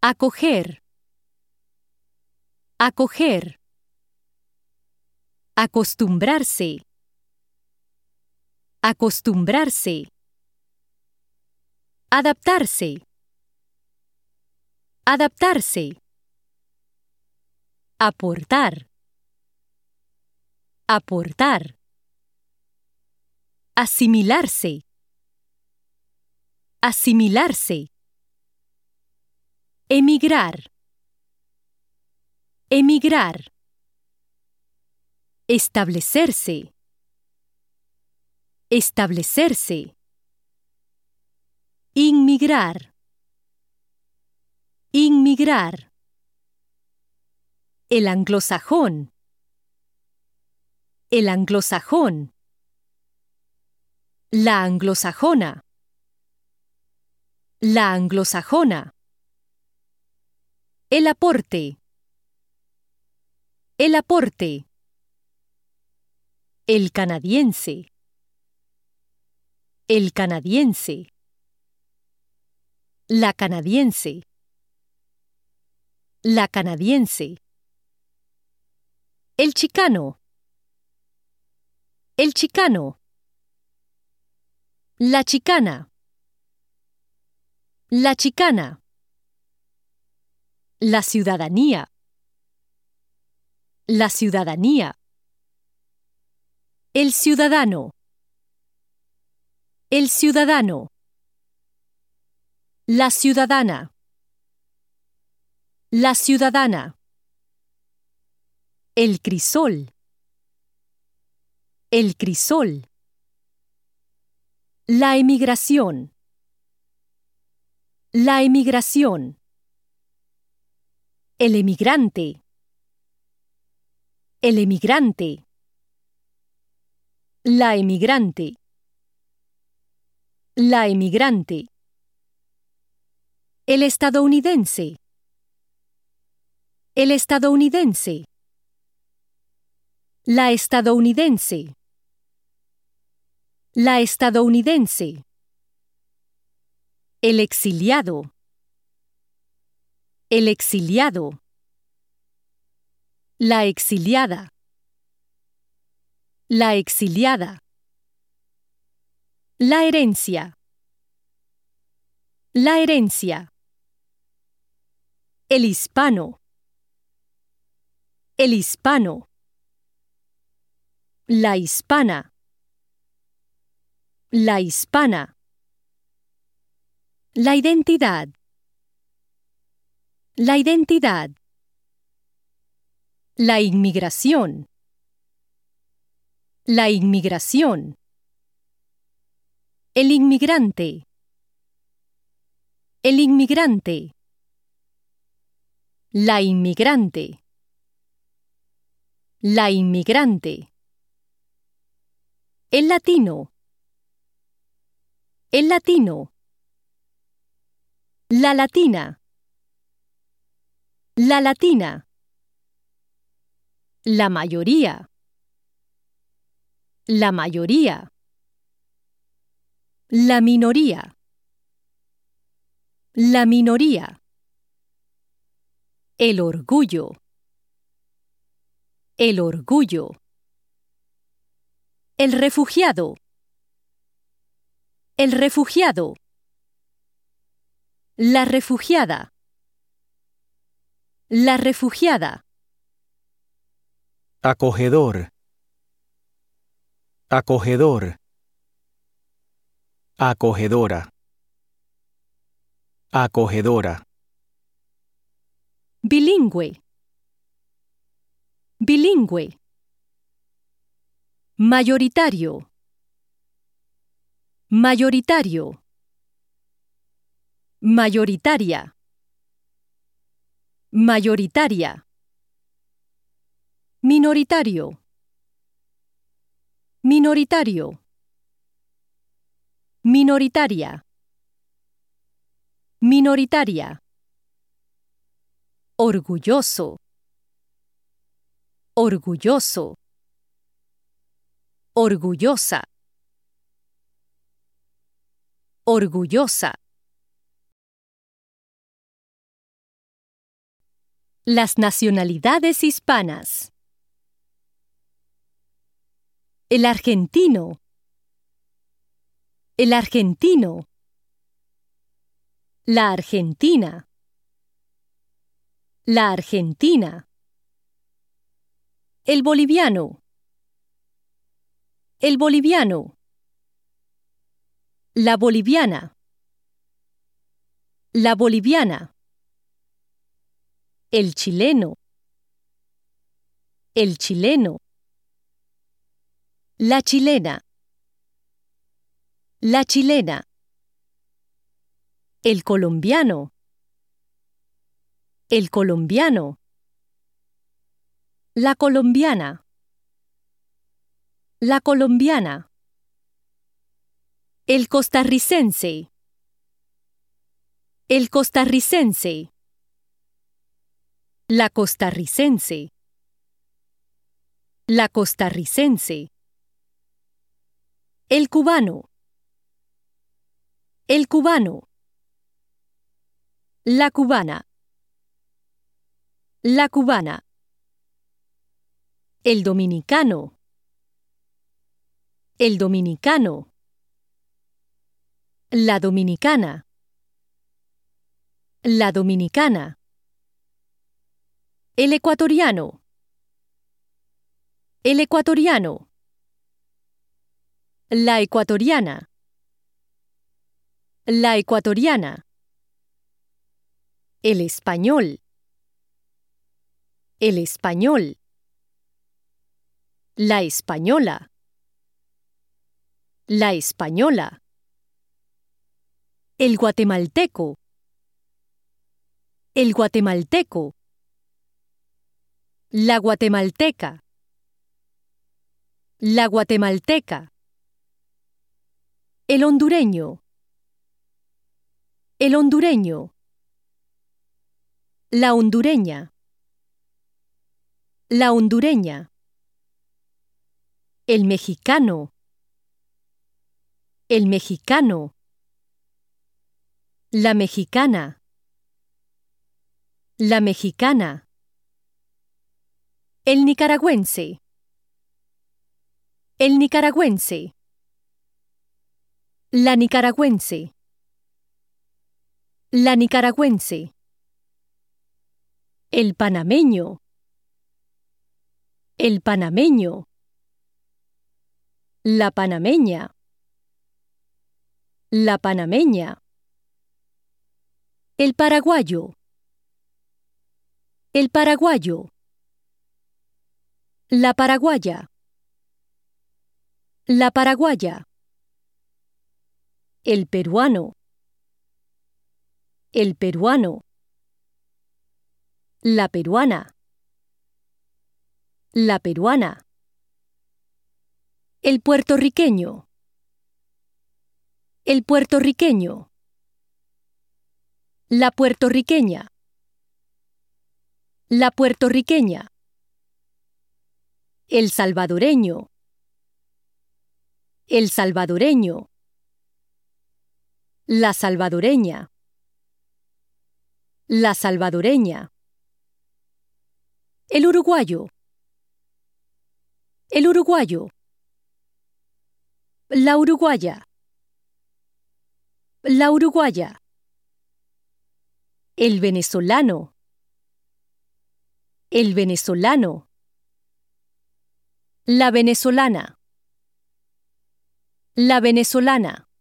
Acoger. Acoger. Acostumbrarse. Acostumbrarse. Adaptarse. Adaptarse. Aportar. Aportar. Asimilarse. Asimilarse. Emigrar. Emigrar. Establecerse. Establecerse. Inmigrar. Inmigrar. El anglosajón. El anglosajón. La anglosajona. La anglosajona. El aporte. El aporte. El canadiense. El canadiense. La canadiense. La canadiense. El chicano. El chicano. La chicana. La chicana. La ciudadanía. La ciudadanía. El ciudadano. El ciudadano. La ciudadana. La ciudadana. El crisol. El crisol. La emigración. La emigración. El emigrante. El emigrante. La emigrante. La emigrante. El estadounidense. El estadounidense. La estadounidense. La estadounidense. El exiliado. El exiliado. La exiliada. La exiliada. La herencia. La herencia. El hispano. El hispano. La hispana. La hispana. La identidad. La identidad. La inmigración. La inmigración. El inmigrante. El inmigrante. La inmigrante. La inmigrante. El latino. El latino. La latina. La latina. La mayoría. La mayoría. La minoría. La minoría. El orgullo. El orgullo. El refugiado. El refugiado. La refugiada. La refugiada. Acogedor. Acogedor. Acogedora. Acogedora. Bilingüe. Bilingüe. Mayoritario. Mayoritario. Mayoritaria. Mayoritaria. Minoritario. Minoritario. Minoritaria. Minoritaria. Orgulloso. Orgulloso. Orgullosa. Orgullosa. Las nacionalidades hispanas. El argentino. El argentino. La Argentina. La Argentina. El boliviano. El boliviano. La boliviana. La boliviana. El chileno. El chileno. La chilena. La chilena. El colombiano. El colombiano. La colombiana. La colombiana. El costarricense. El costarricense. La costarricense. La costarricense. El cubano. El cubano. La cubana. La cubana. El dominicano. El dominicano. La dominicana. La dominicana. El ecuatoriano. El ecuatoriano. La ecuatoriana. La ecuatoriana. El español. El español. La española. La española. El guatemalteco. El guatemalteco. La guatemalteca. La guatemalteca. El hondureño. El hondureño. La hondureña. La hondureña. El mexicano. El mexicano. La mexicana. La mexicana. El nicaragüense. El nicaragüense. La nicaragüense. La nicaragüense. El panameño. El panameño. La panameña. La panameña. El paraguayo. El paraguayo. La paraguaya. La paraguaya. El peruano. El peruano. La peruana. La peruana. El puertorriqueño. El puertorriqueño. La puertorriqueña. La puertorriqueña. El salvadoreño. El salvadoreño. La salvadoreña. La salvadoreña. El uruguayo. El uruguayo. La uruguaya. La uruguaya. El venezolano. El venezolano. La venezolana. La venezolana.